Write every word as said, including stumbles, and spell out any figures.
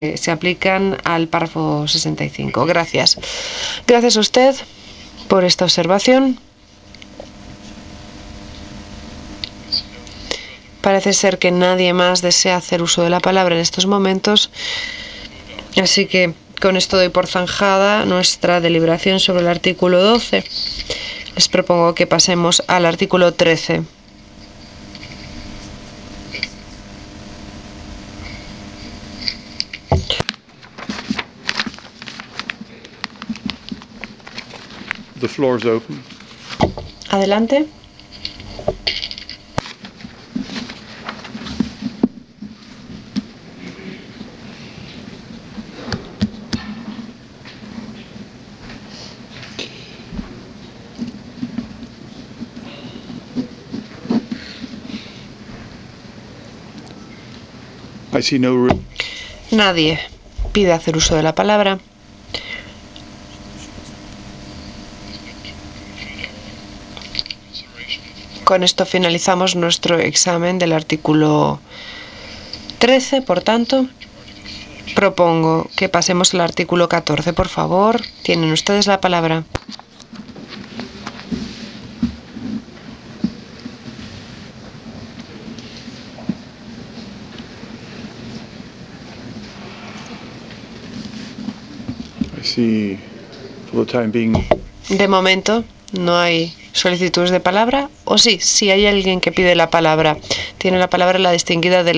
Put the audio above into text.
se aplican al párrafo sesenta y cinco. Gracias. Gracias a usted por esta observación. Parece ser que nadie más desea hacer uso de la palabra en estos momentos, así que con esto doy por zanjada nuestra deliberación sobre el artículo doce. Les propongo que pasemos al artículo trece. The floor is open. Adelante. I see no re- Nadie pide hacer uso de la palabra. Con esto finalizamos nuestro examen del artículo trece, por tanto, propongo que pasemos al artículo catorce, por favor. Tienen ustedes la palabra. I see for the time being. De momento, no hay solicitudes de palabra. O sí, sí hay alguien que pide la palabra. Tiene la palabra la distinguida delegada.